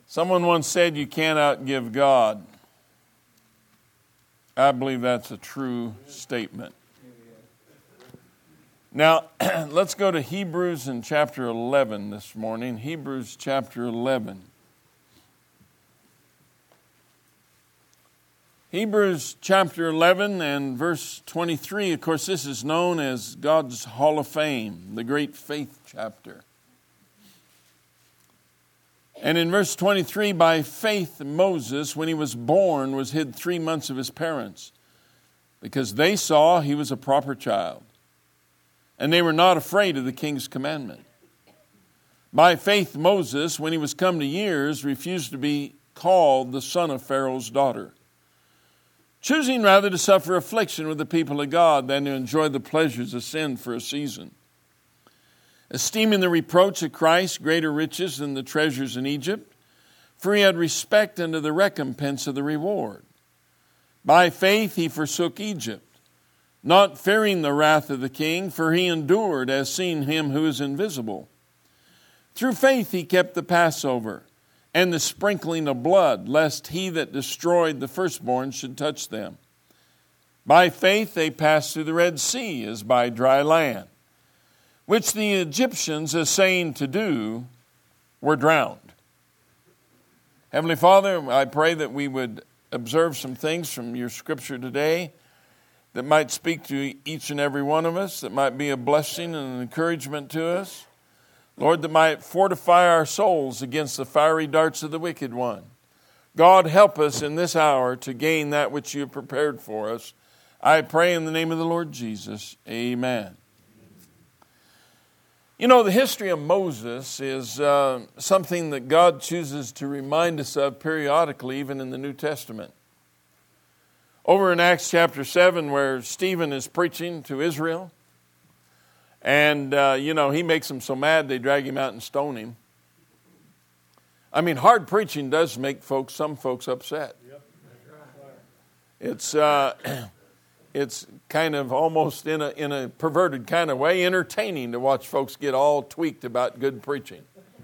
Someone once said you can't outgive God. I believe that's a true statement. Now, let's go to Hebrews in chapter 11 this morning. Hebrews chapter 11. Hebrews chapter 11 and verse 23. Of course, this is known as God's Hall of Fame, the great faith chapter. And in verse 23, by faith Moses, when he was born, was hid 3 months of his parents, because they saw he was a proper child, and they were not afraid of the king's commandment. By faith Moses, when he was come to years, refused to be called the son of Pharaoh's daughter, choosing rather to suffer affliction with the people of God than to enjoy the pleasures of sin for a season, esteeming the reproach of Christ greater riches than the treasures in Egypt, for he had respect unto the recompense of the reward. By faith he forsook Egypt, not fearing the wrath of the king, for he endured as seeing him who is invisible. Through faith he kept the Passover and the sprinkling of blood, lest he that destroyed the firstborn should touch them. By faith they passed through the Red Sea as by dry land, which the Egyptians, essaying to do, were drowned. Heavenly Father, I pray that we would observe some things from your scripture today that might speak to each and every one of us, that might be a blessing and an encouragement to us. Lord, that might fortify our souls against the fiery darts of the wicked one. God, help us in this hour to gain that which you have prepared for us. I pray in the name of the Lord Jesus. Amen. You know, the history of Moses is something that God chooses to remind us of periodically, even in the New Testament. Over in Acts chapter 7, where Stephen is preaching to Israel, and, he makes them so mad they drag him out and stone him. I mean, hard preaching does make some folks upset. It's kind of almost in a perverted kind of way entertaining to watch folks get all tweaked about good preaching.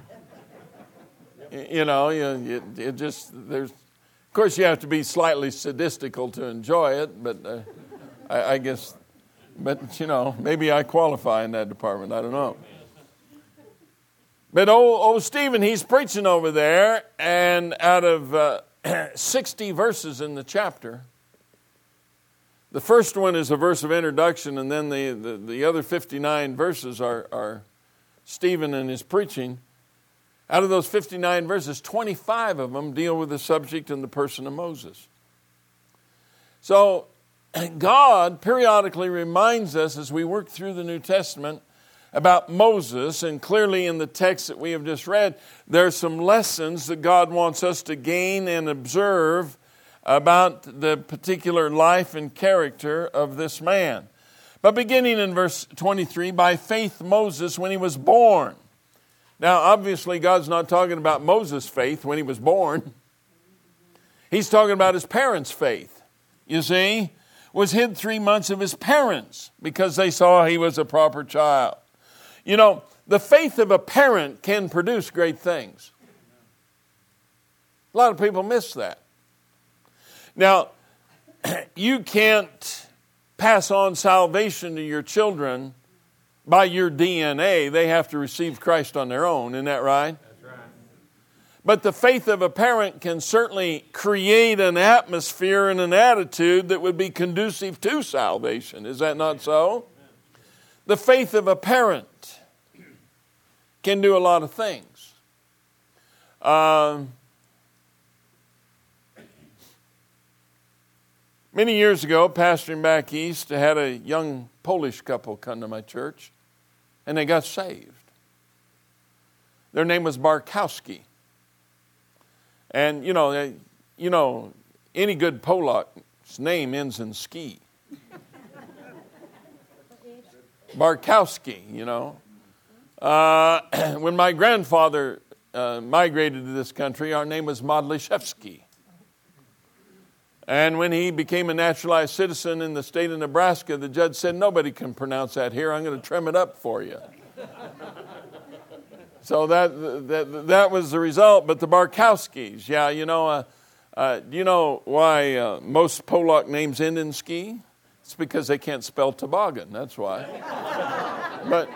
Of course you have to be slightly sadistical to enjoy it, but I guess, maybe I qualify in that department. I don't know. But Stephen, he's preaching over there, and out of 60 verses in the chapter, the first one is a verse of introduction, and then the other 59 verses are Stephen and his preaching. Out of those 59 verses, 25 of them deal with the subject and the person of Moses. So God periodically reminds us as we work through the New Testament about Moses, and clearly in the text that we have just read, there's some lessons that God wants us to gain and observe about the particular life and character of this man. But beginning in verse 23, by faith Moses when he was born. Now, obviously, God's not talking about Moses' faith when he was born. He's talking about his parents' faith. You see, was hid 3 months of his parents because they saw he was a proper child. You know, the faith of a parent can produce great things. A lot of people miss that. Now, you can't pass on salvation to your children by your DNA. They have to receive Christ on their own. Isn't that right? That's right. But the faith of a parent can certainly create an atmosphere and an attitude that would be conducive to salvation. Is that not so? The faith of a parent can do a lot of things. Many years ago, pastoring back east, I had a young Polish couple come to my church, and they got saved. Their name was Barkowski. And, any good Polak's name ends in ski. Barkowski, When my grandfather migrated to this country, our name was Modlishevsky. And when he became a naturalized citizen in the state of Nebraska, the judge said, nobody can pronounce that here. I'm going to trim it up for you. So that was the result. But the Barkowskis, yeah, do you know why most Polak names end in ski? It's because they can't spell toboggan. That's why. But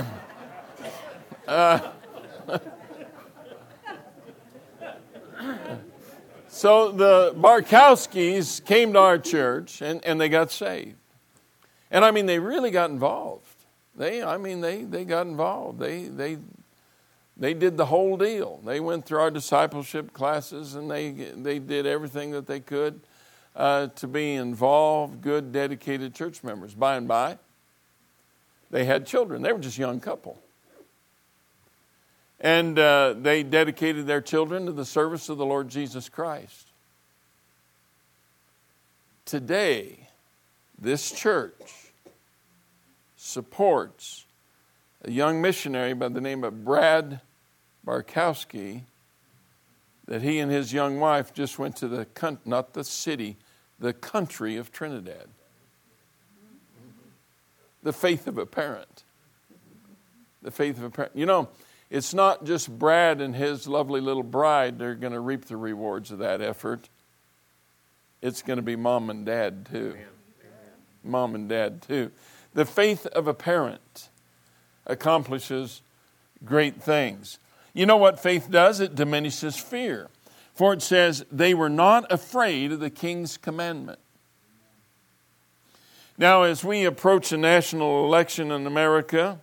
so the Barkowskis came to our church and they got saved. And I mean, they really got involved. They got involved. They did the whole deal. They went through our discipleship classes and they did everything that they could to be involved, good, dedicated church members. By and by, they had children. They were just a young couple. And they dedicated their children to the service of the Lord Jesus Christ. Today, this church supports a young missionary by the name of Brad Barkowski, that he and his young wife just went to the country of Trinidad. The faith of a parent. The faith of a parent. You know, it's not just Brad and his lovely little bride that are going to reap the rewards of that effort. It's going to be mom and dad too. Amen. Mom and dad too. The faith of a parent accomplishes great things. You know what faith does? It diminishes fear. For it says, they were not afraid of the king's commandment. Now, as we approach a national election in America,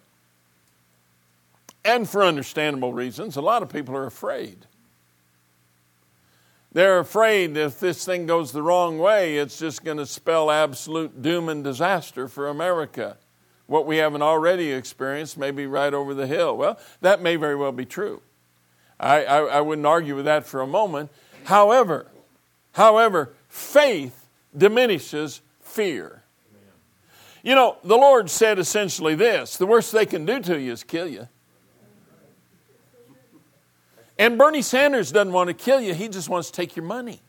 and for understandable reasons, a lot of people are afraid. They're afraid if this thing goes the wrong way, it's just going to spell absolute doom and disaster for America. What we haven't already experienced may be right over the hill. Well, that may very well be true. I wouldn't argue with that for a moment. However, faith diminishes fear. You know, the Lord said essentially this: the worst they can do to you is kill you. And Bernie Sanders doesn't want to kill you. He just wants to take your money.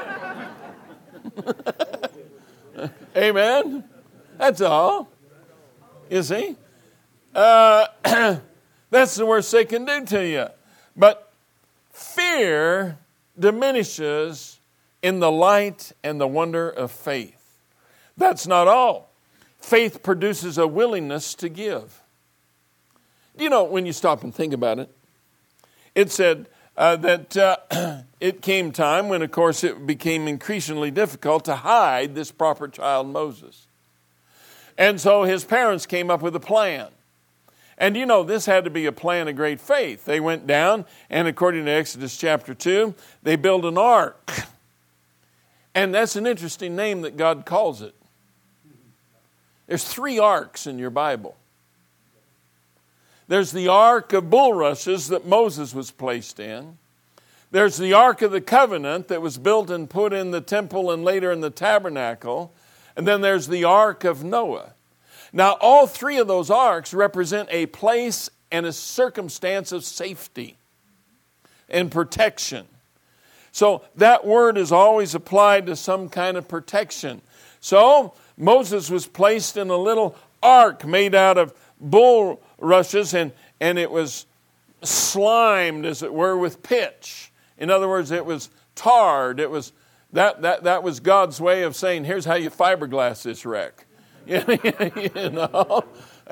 Amen? That's all. You see? That's the worst they can do to you. But fear diminishes in the light and the wonder of faith. That's not all. Faith produces a willingness to give. You know, when you stop and think about it, it said that it came time when, of course, it became increasingly difficult to hide this proper child Moses. And so his parents came up with a plan. And you know, this had to be a plan of great faith. They went down, and according to Exodus chapter 2, they built an ark. And that's an interesting name that God calls it. There's 3 arks in your Bible. There's the ark of bulrushes that Moses was placed in. There's the ark of the covenant that was built and put in the temple and later in the tabernacle. And then there's the ark of Noah. Now, all 3 of those arks represent a place and a circumstance of safety and protection. So that word is always applied to some kind of protection. So Moses was placed in a little ark made out of bulrushes, and it was slimed, as it were, with pitch. In other words, it was tarred. It was that was God's way of saying, here's how you fiberglass this wreck. You know?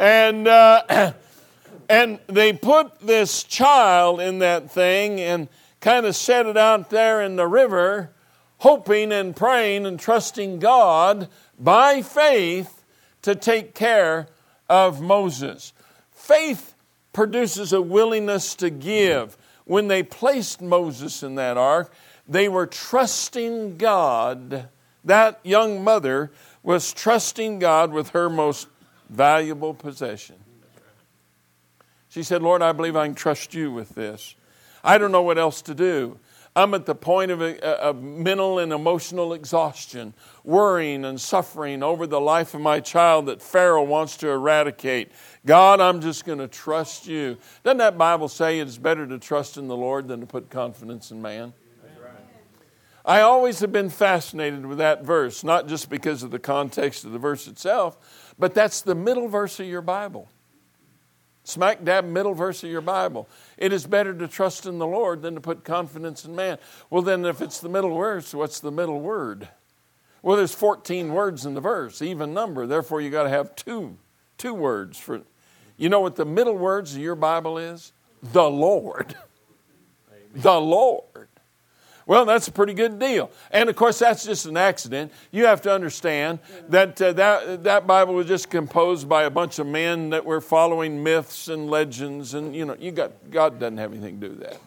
And they put this child in that thing and kind of set it out there in the river, hoping and praying and trusting God by faith to take care of Moses. Faith produces a willingness to give. When they placed Moses in that ark, they were trusting God. That young mother was trusting God with her most valuable possession. She said, Lord, I believe I can trust you with this. I don't know what else to do. I'm at the point of mental and emotional exhaustion, worrying and suffering over the life of my child that Pharaoh wants to eradicate. God, I'm just going to trust you. Doesn't that Bible say it's better to trust in the Lord than to put confidence in man? That's right. I always have been fascinated with that verse, not just because of the context of the verse itself, but that's the middle verse of your Bible. Smack dab middle verse of your Bible. It is better to trust in the Lord than to put confidence in man. Well, then if it's the middle verse, what's the middle word? Well, there's 14 words in the verse, even number. Therefore, you got to have two words for. You know what the middle words of your Bible is? The Lord. The Lord. Well, that's a pretty good deal. And, of course, that's just an accident. You have to understand that that Bible was just composed by a bunch of men that were following myths and legends. And, God doesn't have anything to do with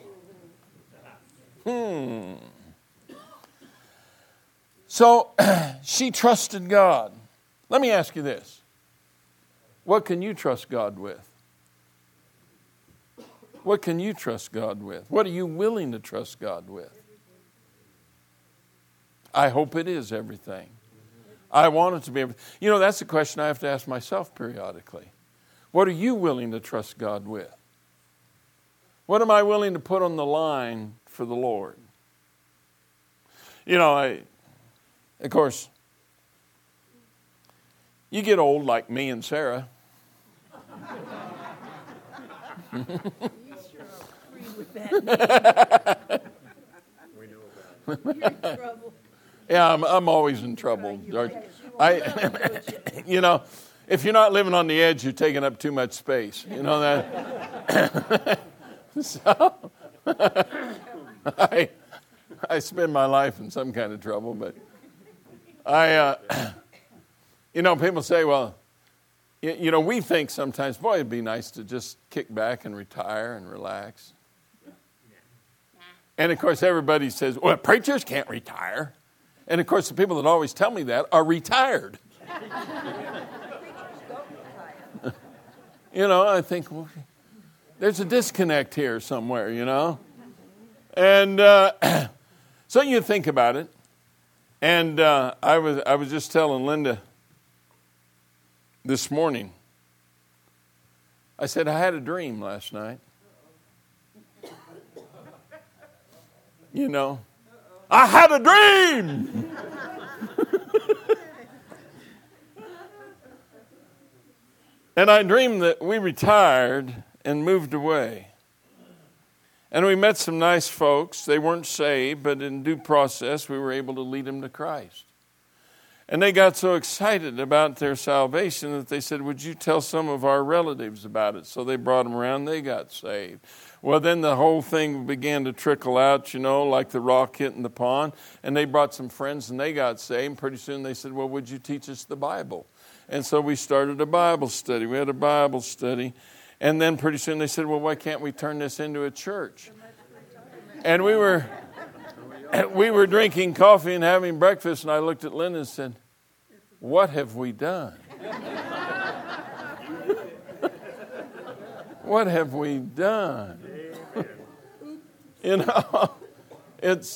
that. So, she trusted God. Let me ask you this. What can you trust God with? What can you trust God with? What are you willing to trust God with? I hope it is everything. I want it to be everything. That's the question I have to ask myself periodically. What are you willing to trust God with? What am I willing to put on the line for the Lord? Of course, you get old like me and Sarah. Yeah, I'm always in trouble. If you're not living on the edge, you're taking up too much space. You know that? So, I spend my life in some kind of trouble, but people say, well, we think sometimes, boy, it'd be nice to just kick back and retire and relax. And, of course, everybody says, well, preachers can't retire. And, of course, the people that always tell me that are retired. I think, well, there's a disconnect here somewhere, And so you think about it. And I was just telling Linda this morning, I said, I had a dream last night. I had a dream. And I dreamed that we retired and moved away. And we met some nice folks. They weren't saved, but in due process, we were able to lead them to Christ. And they got so excited about their salvation that they said, would you tell some of our relatives about it? So they brought them around. They got saved. Well, then the whole thing began to trickle out, like the rock hitting the pond. And they brought some friends and they got saved. And pretty soon they said, well, would you teach us the Bible? And so we started a Bible study. We had a Bible study. And then pretty soon they said, well, why can't we turn this into a church? And we were drinking coffee and having breakfast, and I looked at Linda and said, what have we done? What have we done? It's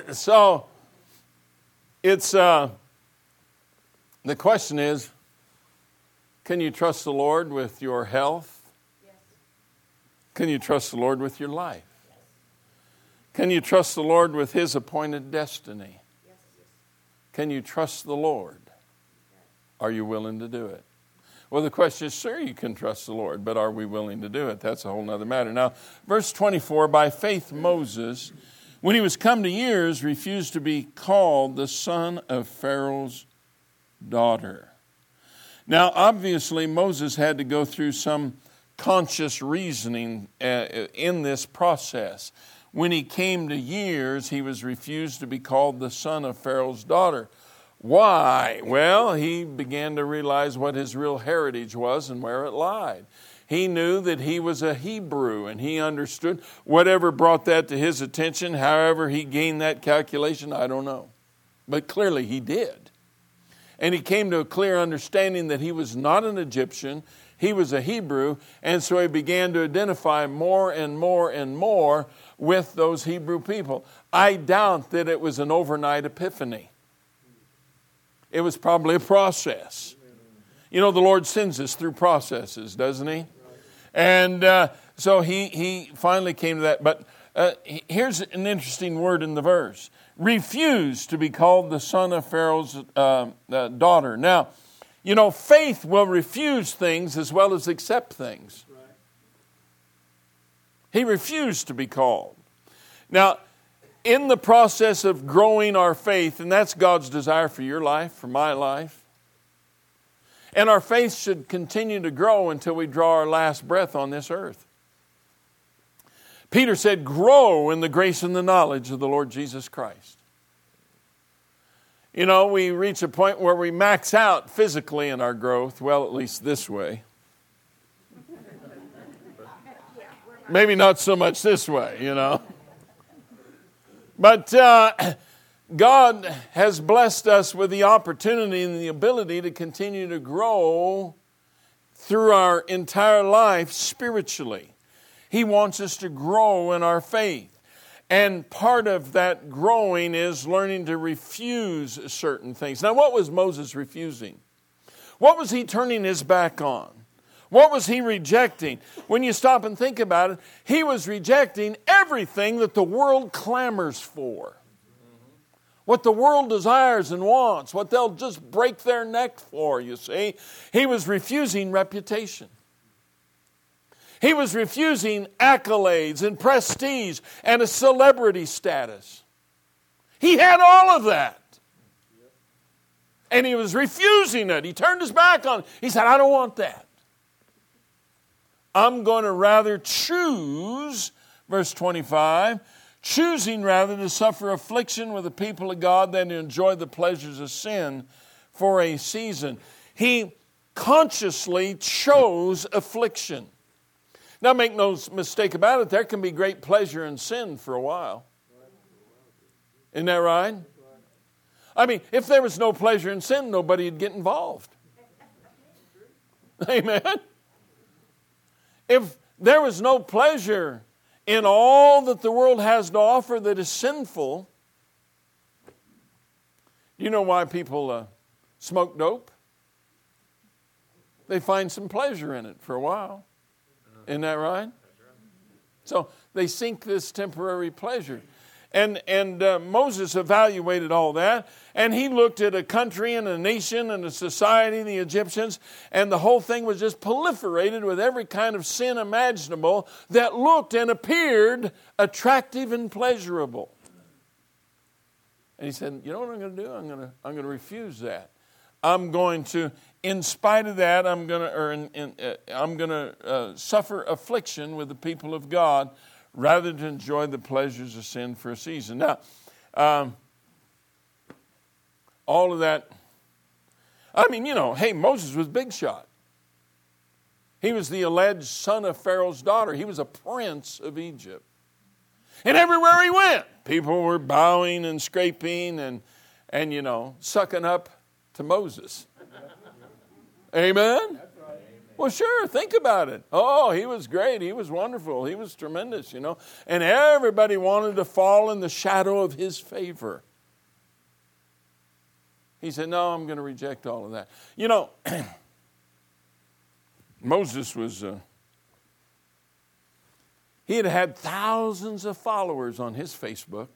the question is, can you trust the Lord with your health? Yes. Can you trust the Lord with your life? Yes. Can you trust the Lord with His appointed destiny? Yes. Can you trust the Lord? Are you willing to do it? Well, the question is, sure, you can trust the Lord, but are we willing to do it? That's a whole other matter. Now, verse 24, by faith Moses, when he was come to years, refused to be called the son of Pharaoh's daughter. Now, obviously, Moses had to go through some conscious reasoning in this process. When he came to years, he was refused to be called the son of Pharaoh's daughter. Why? Well, he began to realize what his real heritage was and where it lied. He knew that he was a Hebrew, and he understood whatever brought that to his attention. However he gained that calculation, I don't know. But clearly he did. And he came to a clear understanding that he was not an Egyptian, he was a Hebrew, and so he began to identify more and more and more with those Hebrew people. I doubt that it was an overnight epiphany. It was probably a process. The Lord sends us through processes, doesn't He? And so he finally came to that. But here's an interesting word in the verse. Refused to be called the son of Pharaoh's daughter. Now, faith will refuse things as well as accept things. Right. He refused to be called. Now, in the process of growing our faith, and that's God's desire for your life, for my life, and our faith should continue to grow until we draw our last breath on this earth. Peter said, grow in the grace and the knowledge of the Lord Jesus Christ. You know, we reach a point where we max out physically in our growth. Well, at least this way. Maybe not so much this way, you know. But God has blessed us with the opportunity and the ability to continue to grow through our entire life spiritually. He wants us to grow in our faith. And part of that growing is learning to refuse certain things. Now, what was Moses refusing? What was he turning his back on? What was he rejecting? When you stop and think about it, he was rejecting everything that the world clamors for. What the world desires and wants, what they'll just break their neck for, you see. He was refusing reputation. He was refusing accolades and prestige and a celebrity status. He had all of that. And he was refusing it. He turned his back on it. He said, I don't want that. I'm going to rather choose, verse 25, choosing rather to suffer affliction with the people of God than to enjoy the pleasures of sin for a season. He consciously chose affliction. Now, make no mistake about it, there can be great pleasure in sin for a while. Isn't that right? I mean, if there was no pleasure in sin, nobody would get involved. Amen? If there was no pleasure in all that the world has to offer that is sinful, you know why people smoke dope? They find some pleasure in it for a while. Isn't that right? So they seek this temporary pleasure. And Moses evaluated all that, and he looked at a country and a nation and a society, the Egyptians, and the whole thing was just proliferated with every kind of sin imaginable that looked and appeared attractive and pleasurable. And he said, you know what I'm going to do? I'm going to refuse that. I'm going to, in spite of that, I'm going to suffer affliction with the people of God rather than enjoy the pleasures of sin for a season. Now, all of that, I mean, you know, hey, Moses was big shot. He was the alleged son of Pharaoh's daughter. He was a prince of Egypt. And everywhere he went, people were bowing and scraping and you know, sucking up to Moses. Amen? Well, sure, think about it. Oh, he was great. He was wonderful. He was tremendous, you know. And everybody wanted to fall in the shadow of his favor. He said, no, I'm going to reject all of that. You know, Moses was, he had thousands of followers on his Facebook.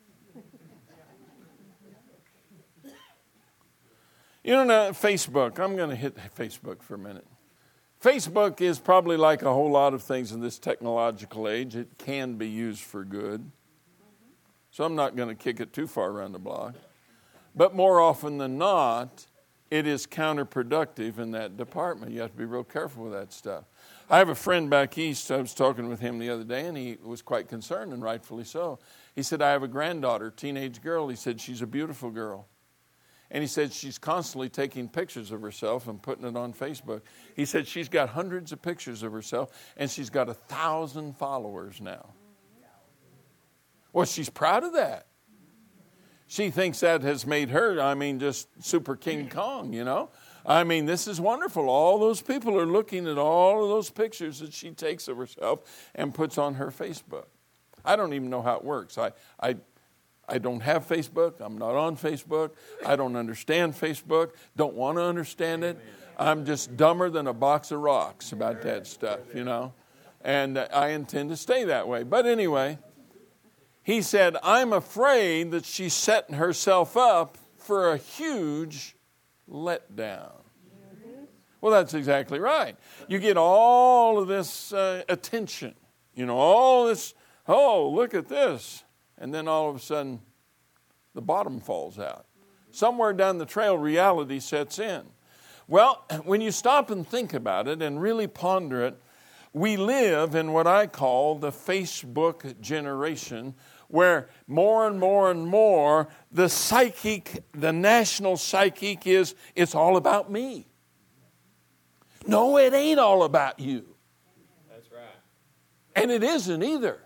You know, Facebook, I'm going to hit Facebook for a minute. Facebook is probably like a whole lot of things in this technological age. It can be used for good. So I'm not going to kick it too far around the block. But more often than not, it is counterproductive in that department. You have to be real careful with that stuff. I have a friend back east. I was talking with him the other day, and he was quite concerned, and rightfully so. He said, I have a granddaughter, teenage girl. He said, she's a beautiful girl. And he said she's constantly taking pictures of herself and putting it on Facebook. He said she's got hundreds of pictures of herself, and she's got 1,000 followers now. Well, she's proud of that. She thinks that has made her, I mean, just super King Kong, you know. I mean, this is wonderful. All those people are looking at all of those pictures that she takes of herself and puts on her Facebook. I don't even know how it works. I don't have Facebook. I'm not on Facebook. I don't understand Facebook. Don't want to understand it. I'm just dumber than a box of rocks about that stuff, you know. And I intend to stay that way. But anyway, he said, I'm afraid that she's setting herself up for a huge letdown. Well, that's exactly right. You get all of this attention. all this, oh, look at this. And then all of a sudden, the bottom falls out. Somewhere down the trail, reality sets in. Well, when you stop and think about it and really ponder it, we live in what I call the Facebook generation, where more and more and more the national psychic is, it's all about me. No, it ain't all about you. That's right. And it isn't either.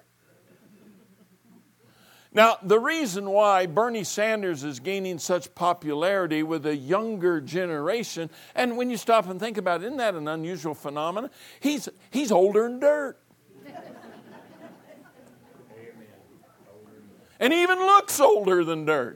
Now, the reason why Bernie Sanders is gaining such popularity with a younger generation, and when you stop and think about it, isn't that an unusual phenomenon? He's older than dirt. And he even looks older than dirt.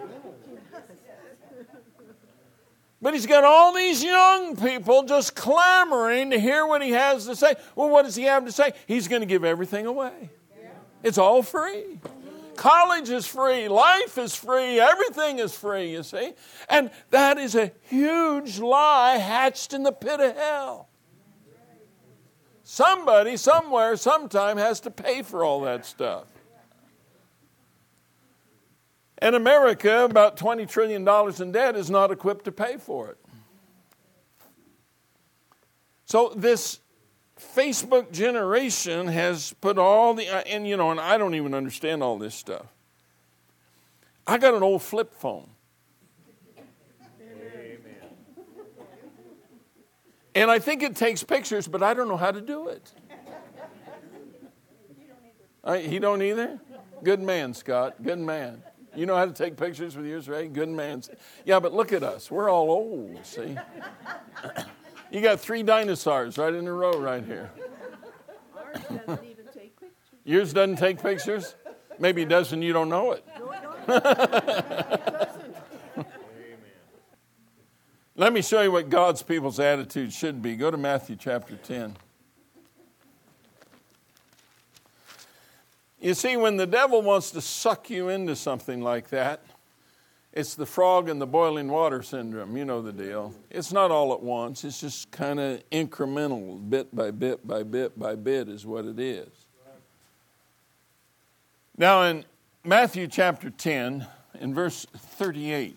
But he's got all these young people just clamoring to hear what he has to say. Well, what does he have to say? He's going to give everything away. It's all free. College is free. Life is free. Everything is free, you see. And that is a huge lie hatched in the pit of hell. Somebody, somewhere, sometime has to pay for all that stuff. And America, about $20 trillion in debt, is not equipped to pay for it. So this Facebook generation has put all the, and I don't even understand all this stuff. I got an old flip phone. Amen. And I think it takes pictures, but I don't know how to do it. He don't either? Good man, Scott. Good man. You know how to take pictures with yours, Ray? Good man. Yeah, but look at us. We're all old, see? You got 3 dinosaurs right in a row right here. Ours doesn't even take pictures. Yours doesn't take pictures? Maybe it does and you don't know it. No, it doesn't. Let me show you what God's people's attitude should be. Go to Matthew chapter 10. You see, when the devil wants to suck you into something like that, it's the frog in the boiling water syndrome. You know the deal. It's not all at once. It's just kind of incremental, bit by bit by bit by bit is what it is. Now in Matthew chapter 10, in verse 38,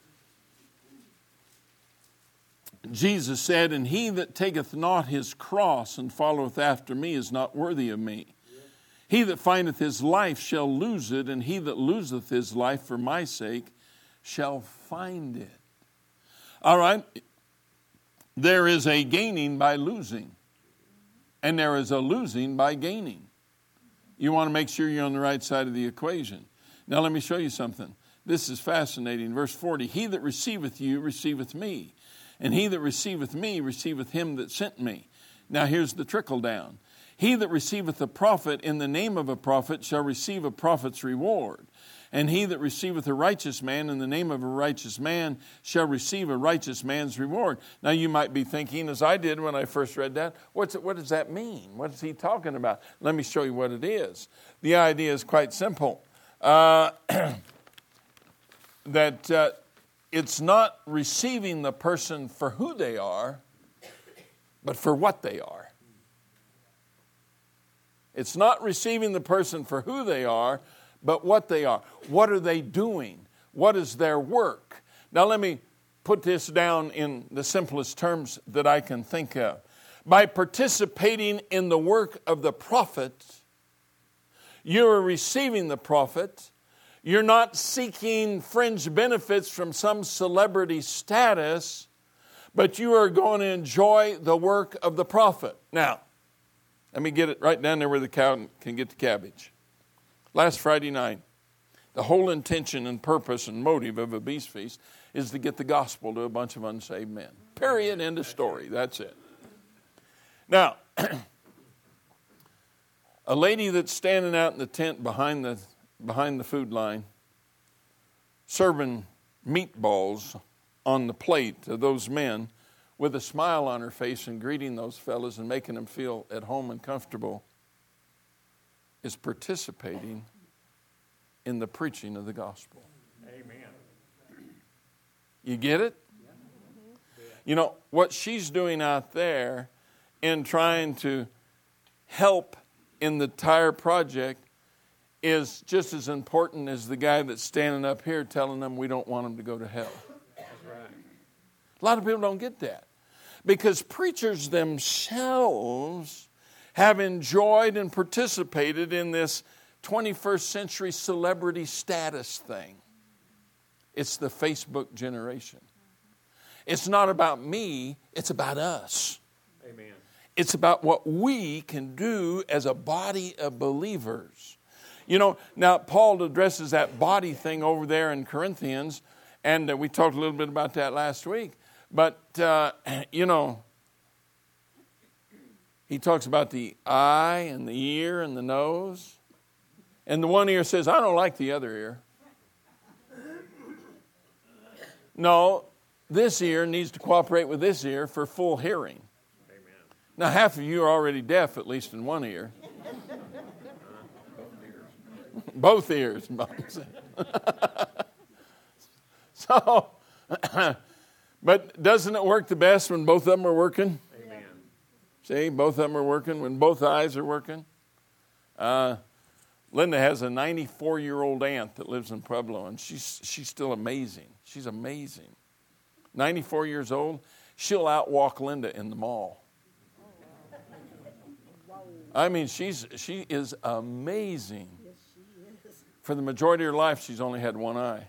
Jesus said, "And he that taketh not his cross and followeth after me is not worthy of me. He that findeth his life shall lose it, and he that loseth his life for my sake shall find it." All right. There is a gaining by losing, and there is a losing by gaining. You want to make sure you're on the right side of the equation. Now let me show you something. This is fascinating. Verse 40, "He that receiveth you receiveth me, and he that receiveth me receiveth him that sent me." Now here's the trickle down. "He that receiveth a prophet in the name of a prophet shall receive a prophet's reward. And he that receiveth a righteous man in the name of a righteous man shall receive a righteous man's reward." Now you might be thinking, as I did when I first read that, what does that mean? What is he talking about? Let me show you what it is. The idea is quite simple. That it's not receiving the person for who they are, but for what they are. It's not receiving the person for who they are, but what they are. What are they doing? What is their work? Now let me put this down in the simplest terms that I can think of. By participating in the work of the prophet, you are receiving the prophet. You're not seeking fringe benefits from some celebrity status, but you are going to enjoy the work of the prophet. Now, let me get it right down there where the cow can get the cabbage. Last Friday night, the whole intention and purpose and motive of a beast feast is to get the gospel to a bunch of unsaved men. Period. End of story. That's it. Now, a lady that's standing out in the tent behind the food line, serving meatballs on the plate of those men, with a smile on her face and greeting those fellas and making them feel at home and comfortable, is participating in the preaching of the gospel. Amen. You get it? You know, what she's doing out there in trying to help in the entire project is just as important as the guy that's standing up here telling them we don't want them to go to hell. That's right. A lot of people don't get that because preachers themselves have enjoyed and participated in this 21st century celebrity status thing. It's the Facebook generation. It's not about me, it's about us. Amen. It's about what we can do as a body of believers. You know, now Paul addresses that body thing over there in Corinthians, and we talked a little bit about that last week. But, you know, he talks about the eye and the ear and the nose. And the one ear says, I don't like the other ear. No, this ear needs to cooperate with this ear for full hearing. Amen. Now, half of you are already deaf, at least in one ear. Both ears. So, but doesn't it work the best when both of them are working? Amen. See, both of them are working, when both eyes are working. Linda has a 94-year-old aunt that lives in Pueblo, and she's still amazing. She's amazing. 94 years old. She'll outwalk Linda in the mall. I mean, she is amazing. Yes, she is. For the majority of her life, she's only had one eye.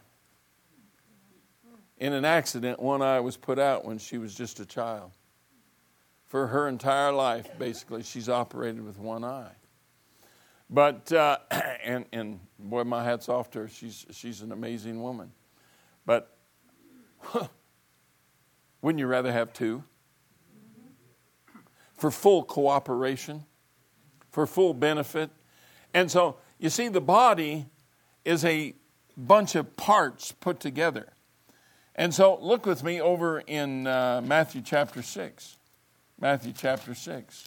In an accident, one eye was put out when she was just a child. For her entire life, basically, she's operated with one eye. But, and boy, my hat's off to her. She's an amazing woman. But wouldn't you rather have two? For full cooperation, for full benefit. And so, you see, the body is a bunch of parts put together. And so, look with me over in Matthew chapter 6. Matthew chapter 6.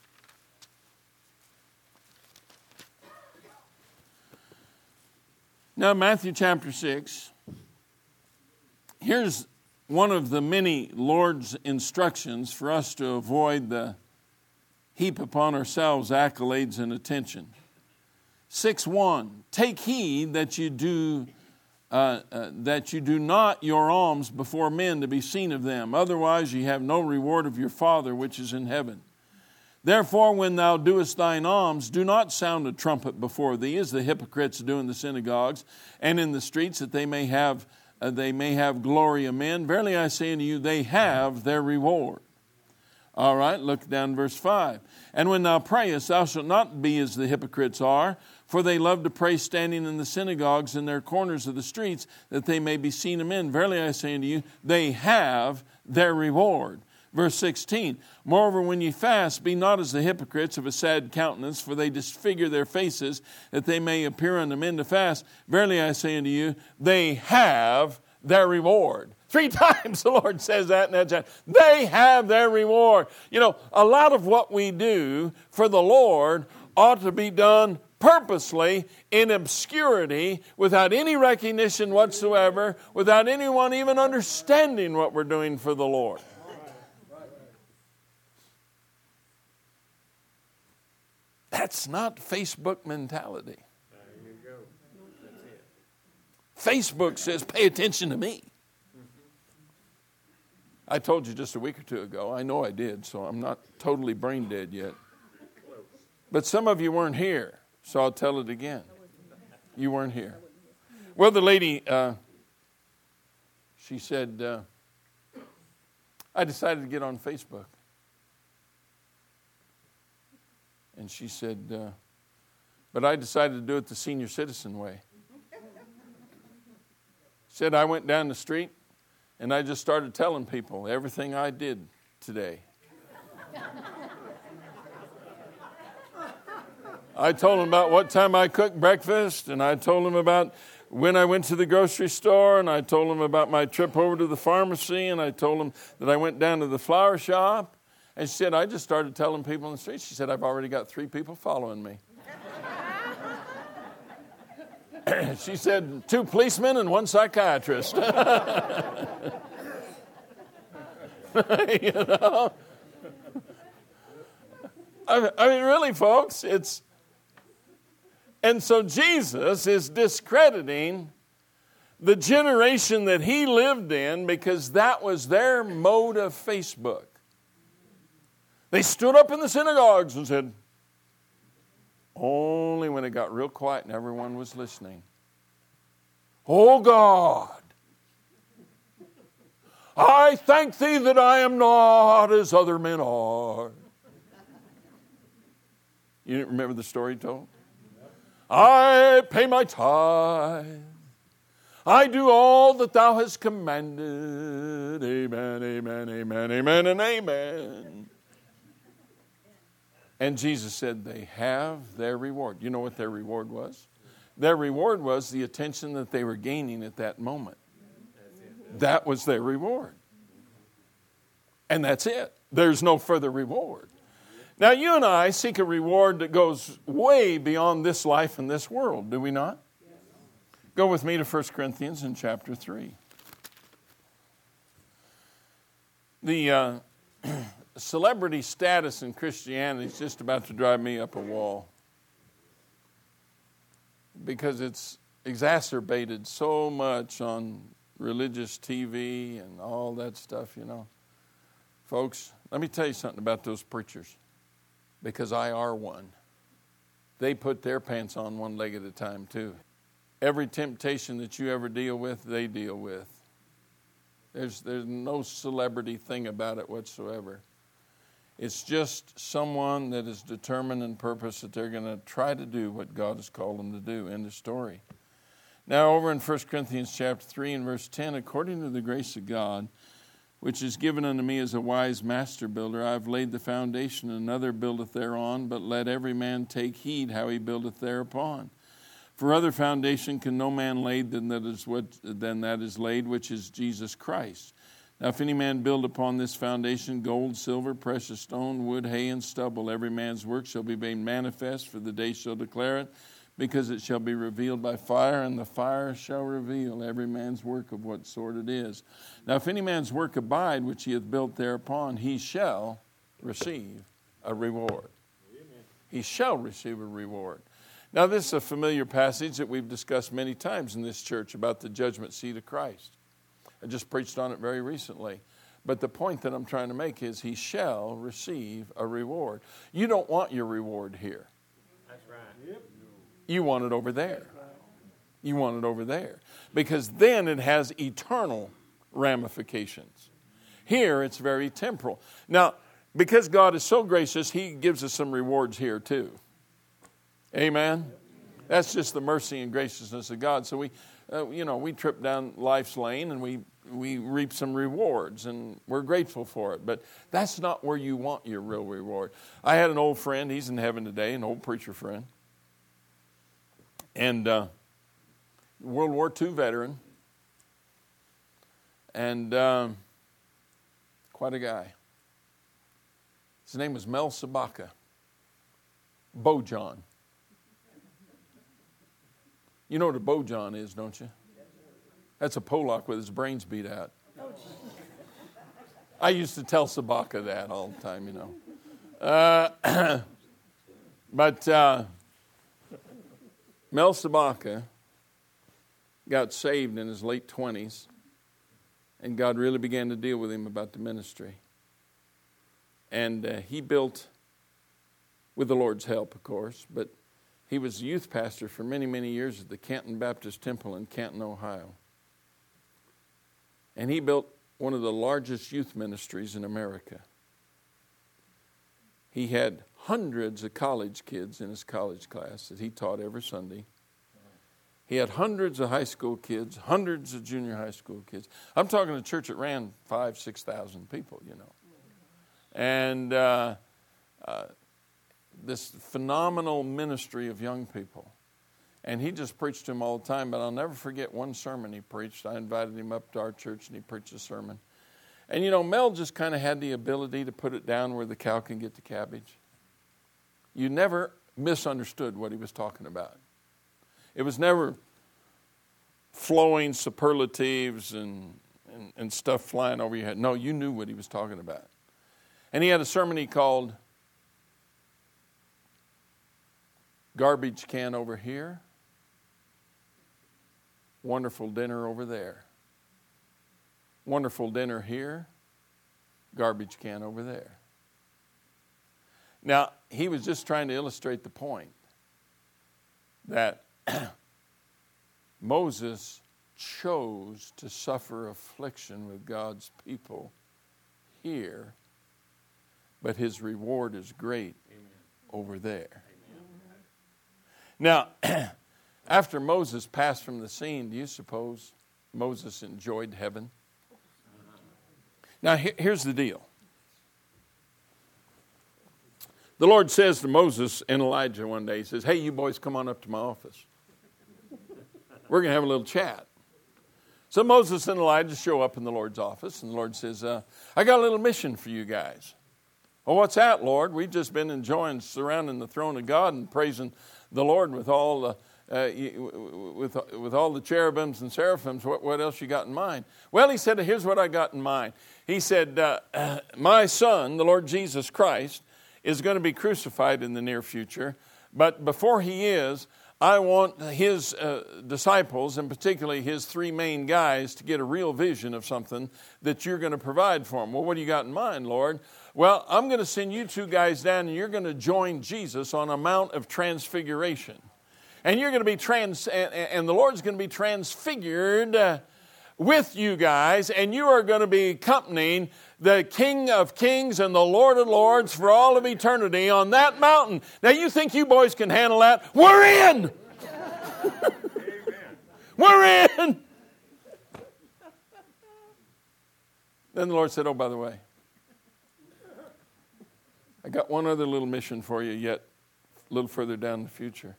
Now, Matthew chapter 6, here's one of the many Lord's instructions for us to avoid the heap upon ourselves accolades and attention. 6:1, take heed that you do not your alms before men to be seen of them. Otherwise ye have no reward of your Father which is in heaven. Therefore, when thou doest thine alms, do not sound a trumpet before thee, as the hypocrites do in the synagogues and in the streets, that they may have glory of men. Verily I say unto you, they have their reward. All right, look down verse 5. And when thou prayest, thou shalt not be as the hypocrites are, for they love to pray standing in the synagogues and their corners of the streets, that they may be seen of men. Verily I say unto you, they have their reward. Verse 16, moreover, when ye fast, be not as the hypocrites of a sad countenance, for they disfigure their faces, that they may appear unto men to fast. Verily I say unto you, they have their reward. 3 times the Lord says that in that chapter. They have their reward. You know, a lot of what we do for the Lord ought to be done purposely in obscurity, without any recognition whatsoever, without anyone even understanding what we're doing for the Lord. That's not Facebook mentality. There you go. That's it. Facebook says, pay attention to me. I told you just a week or two ago. I know I did, so I'm not totally brain dead yet. But some of you weren't here, so I'll tell it again. You weren't here. Well, the lady, she said, I decided to get on Facebook. And she said, but I decided to do it the senior citizen way. Said, I went down the street and I just started telling people everything I did today. I told them about what time I cooked breakfast, and I told them about when I went to the grocery store, and I told them about my trip over to the pharmacy, and I told them that I went down to the flower shop. And she said, I just started telling people in the street. She said, I've already got 3 people following me. She said, 2 policemen and 1 psychiatrist. You know? I mean, really, folks, it's And so Jesus is discrediting the generation that he lived in because that was their mode of Facebook. They stood up in the synagogues and said, only when it got real quiet and everyone was listening, "Oh God, I thank thee that I am not as other men are." You didn't remember the story told? "I pay my tithe. I do all that thou hast commanded. Amen, amen, amen, amen, and amen." And Jesus said they have their reward. You know what their reward was? Their reward was the attention that they were gaining at that moment. That was their reward. And that's it. There's no further reward. Now, you and I seek a reward that goes way beyond this life and this world, do we not? Yes. Go with me to 1 Corinthians in chapter 3. The celebrity status in Christianity is just about to drive me up a wall because it's exacerbated so much on religious TV and all that stuff, you know. Folks, let me tell you something about those preachers, because I are one. They put their pants on one leg at a time too. Every temptation that you ever deal with, they deal with. There's no celebrity thing about it whatsoever. It's just someone that is determined and purpose that they're going to try to do what God has called them to do. End of story. Now over in 1 Corinthians chapter 3 and verse 10, according to the grace of God, which is given unto me as a wise master builder, I have laid the foundation, and another buildeth thereon, but let every man take heed how he buildeth thereupon. For other foundation can no man lay than that is laid, which is Jesus Christ. Now if any man build upon this foundation gold, silver, precious stone, wood, hay, and stubble, every man's work shall be made manifest, for the day shall declare it, because it shall be revealed by fire, and the fire shall reveal every man's work of what sort it is. Now if any man's work abide, which he hath built thereupon, he shall receive a reward. Amen. He shall receive a reward. Now this is a familiar passage that we've discussed many times in this church about the judgment seat of Christ. I just preached on it very recently. But the point that I'm trying to make is he shall receive a reward. You don't want your reward here. That's right. Yep. You want it over there. You want it over there. Because then it has eternal ramifications. Here it's very temporal. Now, because God is so gracious, he gives us some rewards here too. Amen? That's just the mercy and graciousness of God. So we trip down life's lane and we reap some rewards, and we're grateful for it. But that's not where you want your real reward. I had an old friend, he's in heaven today, an old preacher friend. And World War II veteran. And quite a guy. His name was Mel Sabaka. Bojan. You know what a Bojan is, don't you? That's a Polak with his brains beat out. I used to tell Sabaka that all the time, you know. But Mel Sabaka got saved in his late 20s, and God really began to deal with him about the ministry. And he built, with the Lord's help, of course, but he was a youth pastor for many, many years at the Canton Baptist Temple in Canton, Ohio. And he built one of the largest youth ministries in America. He had hundreds of college kids in his college class that he taught every Sunday. He had hundreds of high school kids, hundreds of junior high school kids. I'm talking a church that ran 5,000, 6,000 people, you know. And this phenomenal ministry of young people. And he just preached to them all the time. But I'll never forget one sermon he preached. I invited him up to our church and he preached a sermon. And you know, Mel just kind of had the ability to put it down where the cow can get the cabbage. You never misunderstood what he was talking about. It was never flowing superlatives and stuff flying over your head. No, you knew what he was talking about. And he had a sermon he called Garbage can over here. Wonderful dinner over there. Wonderful dinner here. Garbage can over there. Now, he was just trying to illustrate the point that Moses chose to suffer affliction with God's people here, but his reward is great over there. Now, after Moses passed from the scene, do you suppose Moses enjoyed heaven? Now, here's the deal. The Lord says to Moses and Elijah one day, he says, hey, you boys, come on up to my office. We're going to have a little chat. So Moses and Elijah show up in the Lord's office, and the Lord says, I got a little mission for you guys. Well, what's that, Lord? We've just been enjoying surrounding the throne of God and praising the Lord with all the with all the cherubims and seraphims. What else you got in mind? Well, he said, here's what I got in mind. He said, my son, the Lord Jesus Christ, is going to be crucified in the near future. But before he is, I want his disciples, and particularly his three main guys, to get a real vision of something that you're going to provide for them. Well, what do you got in mind, Lord? Well, I'm going to send you two guys down, and you're going to join Jesus on a Mount of Transfiguration. And you're going to be and the Lord's going to be transfigured with you guys, and you are going to be accompanying the King of Kings and the Lord of Lords for all of eternity on that mountain. Now, you think you boys can handle that? We're in! We're in! Then the Lord said, oh, by the way, I got one other little mission for you yet a little further down in the future.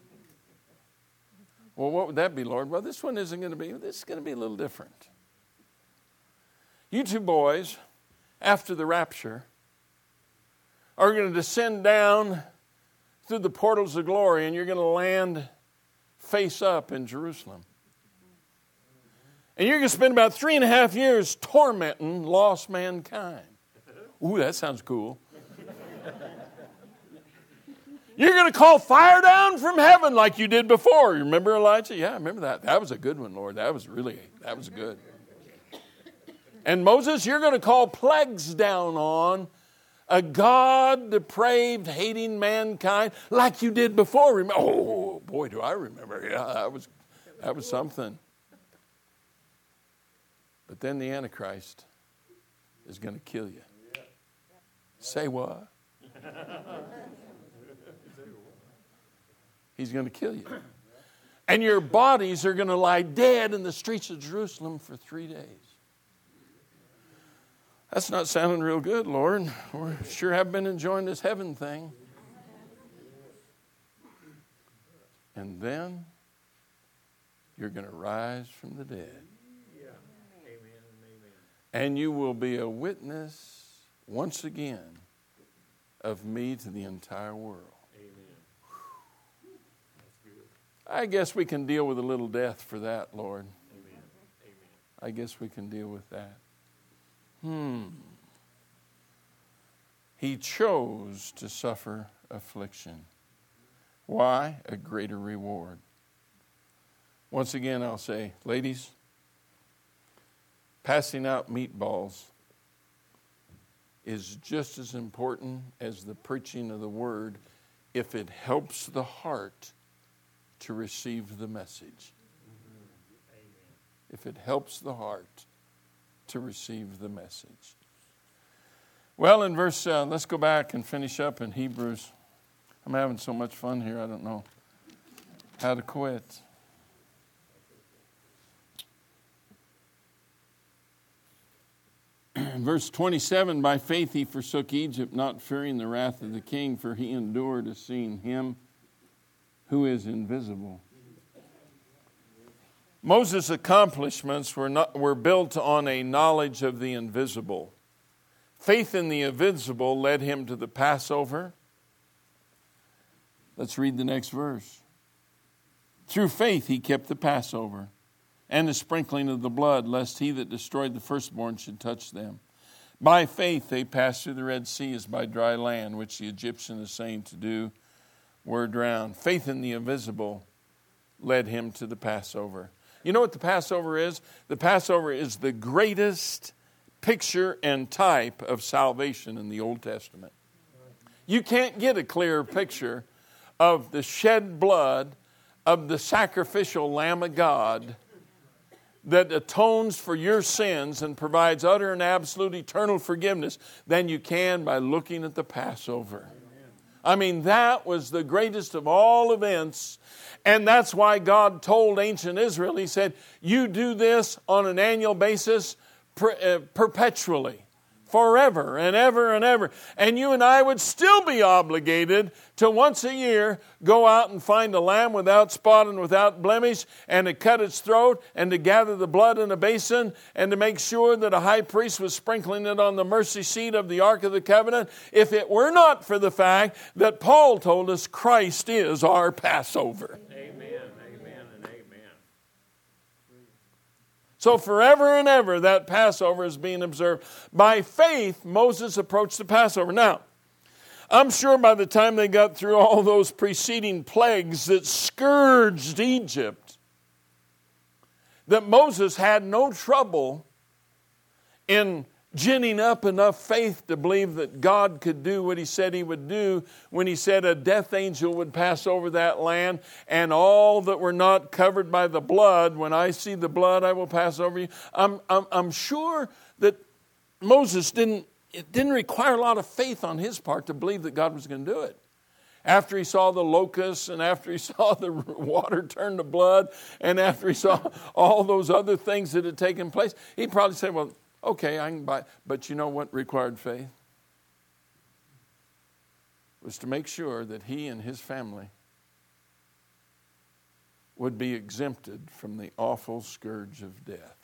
Well, what would that be, Lord? Well, this is going to be a little different. You two boys, after the rapture, are going to descend down through the portals of glory, and you're going to land face up in Jerusalem. And you're going to spend about 3.5 years tormenting lost mankind. Ooh, that sounds cool. You're going to call fire down from heaven like you did before. You remember Elijah? Yeah, I remember that. That was a good one, Lord. That was good. And Moses, you're going to call plagues down on a God depraved, hating mankind like you did before. Oh, boy, do I remember. Yeah, that was something. But then the Antichrist is going to kill you. Say what? He's going to kill you. And your bodies are going to lie dead in the streets of Jerusalem for 3 days. That's not sounding real good, Lord. We sure have been enjoying this heaven thing. And then you're going to rise from the dead. Yeah. Amen and amen. And you will be a witness once again of me to the entire world. I guess we can deal with a little death for that, Lord. Amen. Amen. I guess we can deal with that. He chose to suffer affliction. Why? A greater reward. Once again, I'll say, ladies, passing out meatballs is just as important as the preaching of the word if it helps the heart to receive the message. If it helps the heart to receive the message. Well, in verse, let's go back and finish up in Hebrews. I'm having so much fun here, I don't know how to quit. Verse 27, by faith he forsook Egypt, not fearing the wrath of the king, for he endured as seeing him who is invisible. Moses' accomplishments were built on a knowledge of the invisible. Faith in the invisible led him to the Passover. Let's read the next verse. Through faith he kept the Passover and the sprinkling of the blood, lest he that destroyed the firstborn should touch them. By faith they passed through the Red Sea as by dry land, which the Egyptian is saying to do, were drowned. Faith in the invisible led him to the Passover. You know what the Passover is? The Passover is the greatest picture and type of salvation in the Old Testament. You can't get a clearer picture of the shed blood of the sacrificial Lamb of God that atones for your sins and provides utter and absolute eternal forgiveness than you can by looking at the Passover. I mean, that was the greatest of all events, and that's why God told ancient Israel, He said, you do this on an annual basis perpetually. Forever and ever and ever. And you and I would still be obligated to once a year go out and find a lamb without spot and without blemish, and to cut its throat, and to gather the blood in a basin, and to make sure that a high priest was sprinkling it on the mercy seat of the Ark of the Covenant, if it were not for the fact that Paul told us Christ is our Passover. So forever and ever, that Passover is being observed. By faith, Moses approached the Passover. Now, I'm sure by the time they got through all those preceding plagues that scourged Egypt, that Moses had no trouble in ginning up enough faith to believe that God could do what He said He would do when He said a death angel would pass over that land, and all that were not covered by the blood, when I see the blood, I will pass over you. I'm sure that Moses it didn't require a lot of faith on his part to believe that God was going to do it. After he saw the locusts, and after he saw the water turn to blood, and after he saw all those other things that had taken place, he probably said, well, okay, I can buy. But you know what required faith? It was to make sure that he and his family would be exempted from the awful scourge of death.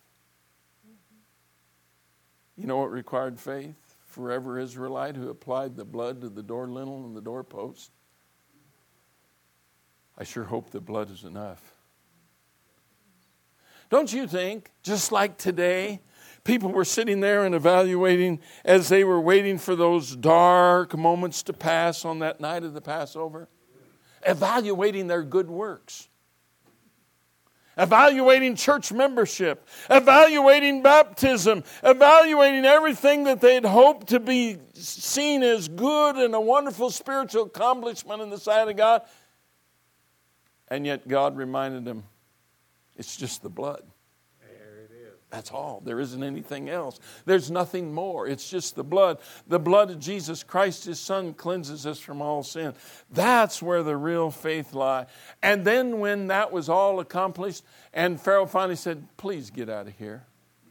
You know what required faith? Forever Israelite who applied the blood to the door lintel and the doorpost. I sure hope the blood is enough. Don't you think, just like today, people were sitting there and evaluating as they were waiting for those dark moments to pass on that night of the Passover? Evaluating their good works. Evaluating church membership. Evaluating baptism. Evaluating everything that they'd hoped to be seen as good and a wonderful spiritual accomplishment in the sight of God. And yet God reminded them, it's just the blood. That's all. There isn't anything else. There's nothing more. It's just the blood. The blood of Jesus Christ, His Son, cleanses us from all sin. That's where the real faith lies. And then when that was all accomplished, and Pharaoh finally said, please get out of here.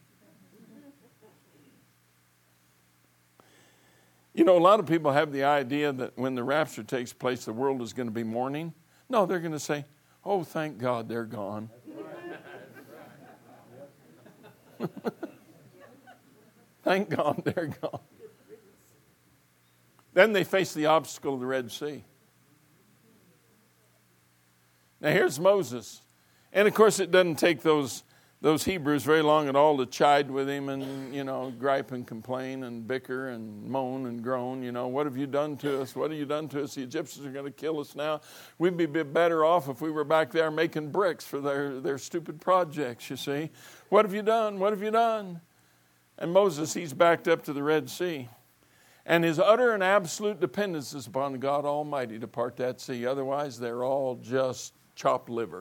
You know, a lot of people have the idea that when the rapture takes place, the world is going to be mourning. No, they're going to say, oh, thank God they're gone. Thank God they're gone. Then they face the obstacle of the Red Sea. Now here's Moses. And of course it doesn't take those Hebrews very long at all to chide with him and, gripe and complain and bicker and moan and groan. What have you done to us? What have you done to us? The Egyptians are going to kill us now. We'd be better off if we were back there making bricks for their stupid projects, you see. What have you done? What have you done? And Moses, he's backed up to the Red Sea. And his utter and absolute dependence is upon God Almighty to part that sea. Otherwise, they're all just chopped liver.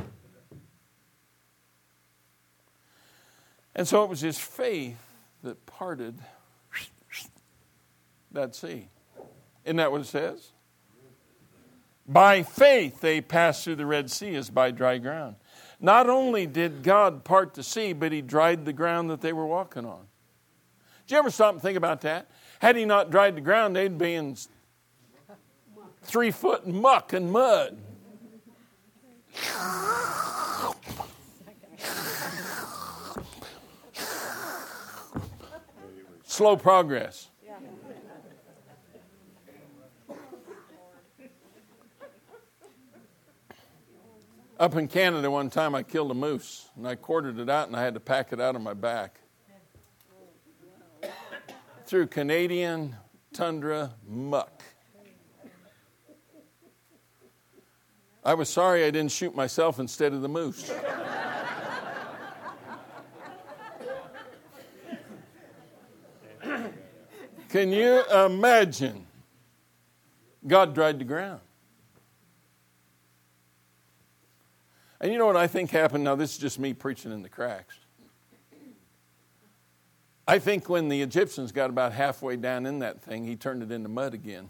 And so it was his faith that parted that sea. Isn't that what it says? By faith they passed through the Red Sea as by dry ground. Not only did God part the sea, but He dried the ground that they were walking on. Did you ever stop and think about that? Had He not dried the ground, they'd be in 3 foot muck and mud. Slow progress. Up in Canada one time I killed a moose and I quartered it out and I had to pack it out on my back. Through Canadian tundra muck. I was sorry I didn't shoot myself instead of the moose. Can you imagine? God dried the ground. And you know what I think happened? Now, this is just me preaching in the cracks. I think when the Egyptians got about halfway down in that thing, he turned it into mud again.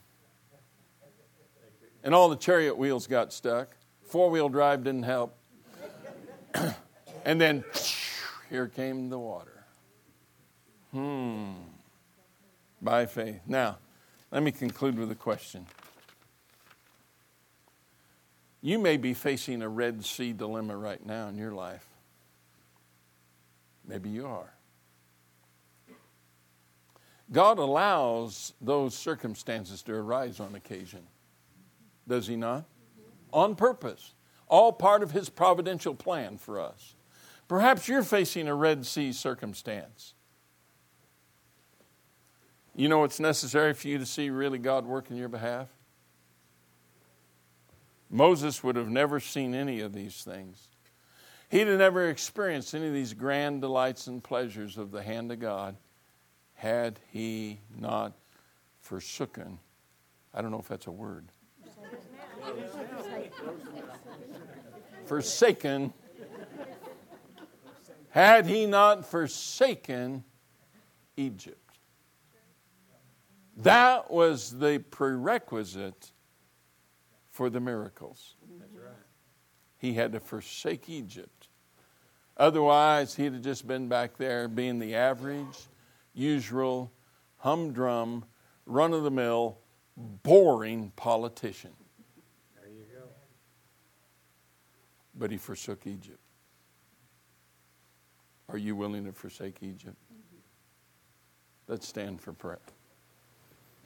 And all the chariot wheels got stuck. Four-wheel drive didn't help. And then, here came the water. By faith. Now, let me conclude with a question. You may be facing a Red Sea dilemma right now in your life. Maybe you are. God allows those circumstances to arise on occasion. Does he not? On purpose. All part of his providential plan for us. Perhaps you're facing a Red Sea circumstance. You know what's necessary for you to see really God work in your behalf? Moses would have never seen any of these things. He'd have never experienced any of these grand delights and pleasures of the hand of God had he not forsaken. I don't know if that's a word. Forsaken. Had he not forsaken Egypt. That was the prerequisite for the miracles. That's right. He had to forsake Egypt. Otherwise, he'd have just been back there being the average, usual, humdrum, run-of-the-mill, boring politician. There you go. But he forsook Egypt. Are you willing to forsake Egypt? Let's stand for prayer.